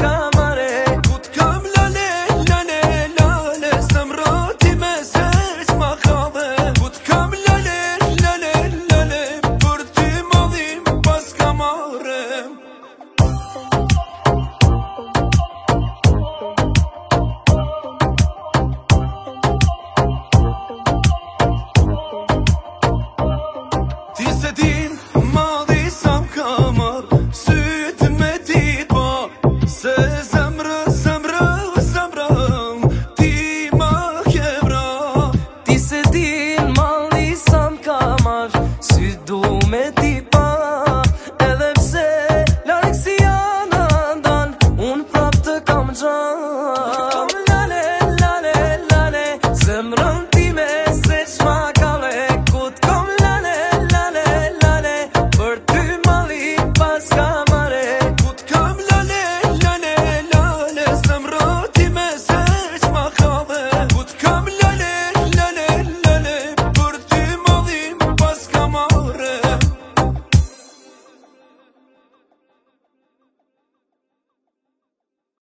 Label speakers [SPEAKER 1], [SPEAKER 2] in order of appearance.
[SPEAKER 1] kamare.
[SPEAKER 2] Ku t'kam lale, lale, lale, zemra ti me zeq ma kave. Ku t'kam lale, lale, lale, për ty modhim pas kamarem. Ti se din madhi sa m'kamar, syt me ti pa, se zemrë, zemrë, zemrë, ti ma kebra.
[SPEAKER 1] Ti se din malli sa m'kamar, sy du me ti pa. Edhe pse larg si janë ndan, unë prap të kam gjan.